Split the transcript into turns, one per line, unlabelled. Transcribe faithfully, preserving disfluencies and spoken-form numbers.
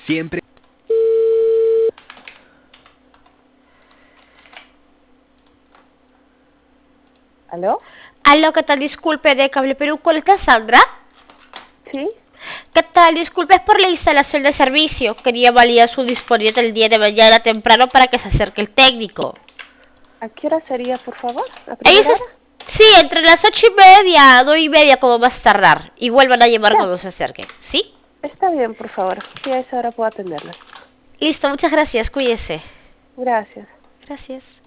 Siempre.
¿Aló?
Aló, ¿qué tal? Disculpe, de Cable Perú, ¿cuál es Cassandra?
Sí.
¿Qué tal? Disculpe, es por la instalación de servicio. Quería validar su disponibilidad el día de mañana temprano para que se acerque el técnico.
¿A qué hora sería, por favor? ¿A
Ellos
primera
es-
hora?
Sí, entre las ocho y media, nueve y media como más tardar. Y vuelvan a llamar
Ya.
cuando se acerquen, ¿sí?
Está bien, por favor. Sí, a esa hora puedo atenderla.
Listo, muchas gracias, cuídese.
Gracias.
Gracias.